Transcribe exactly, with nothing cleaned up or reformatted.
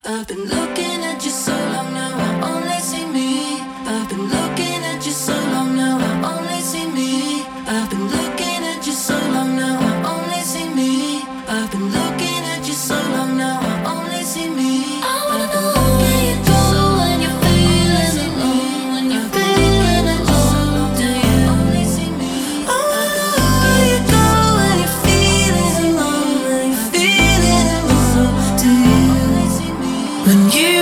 I've been looking at you so long now, I only see me. I've been looking at you so long now, I only see me. I've been looking at you so long now, I only see me. I've been looking at you so long now, I only see me. I wanna know where you go when you're feeling alone, when you're feeling alone. Do you only see me? I wanna know where you go when you're feeling alone, when you're feeling alone. Do you only see me? When you